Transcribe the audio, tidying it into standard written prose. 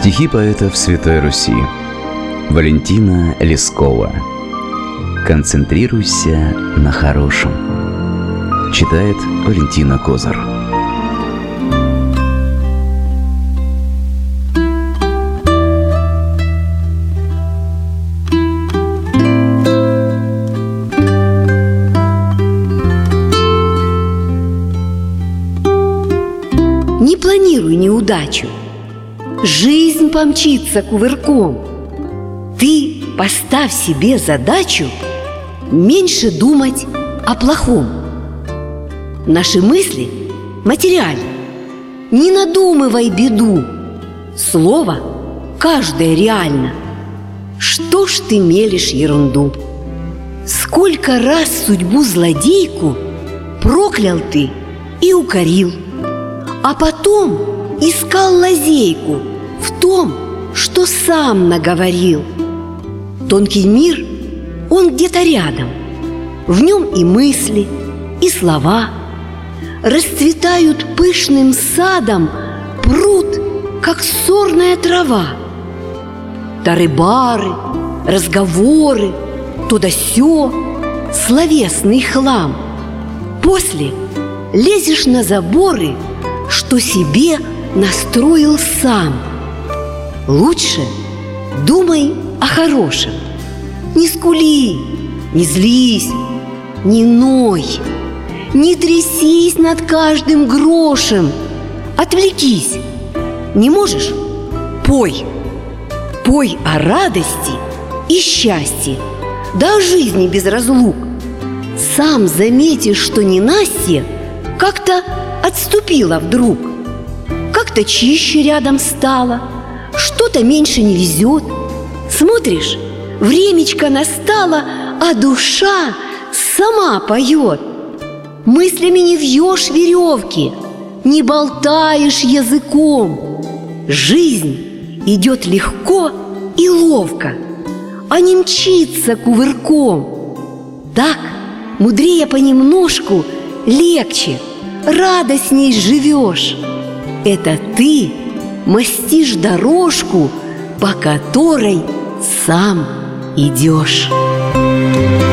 Стихи поэтов Святой Руси. Валентина Лескова. «Концентрируйся на хорошем». Читает Валентина Козар. Не планируй неудачу. Жизнь помчится кувырком. Ты поставь себе задачу меньше думать о плохом. Наши мысли материальны. Не надумывай беду. Слово каждое реально. Что ж ты мелешь ерунду? Сколько раз судьбу злодейку проклял ты и укорил, а потом искал лазейку в том, что сам наговорил. Тонкий мир, он где-то рядом. В нем и мысли, и слова расцветают пышным садом, пруд, как сорная трава. Тары-бары, разговоры, то да сё, словесный хлам. После лезешь на заборы, что себе настроил сам. Лучше думай о хорошем. Не скули, не злись, не ной, не трясись над каждым грошем. Отвлекись. Не можешь? Пой. Пой о радости и счастье, да о жизни без разлук. Сам заметишь, что ненастье как-то отступила вдруг. Как-то чище рядом стало, что-то меньше не везет. Смотришь, времечко настало, а душа сама поет. Мыслями не вьешь веревки, не болтаешь языком. Жизнь идет легко и ловко, а не мчится кувырком. Так, мудрее понемножку, легче, радостней живешь. Это ты мастишь дорожку, по которой сам идешь.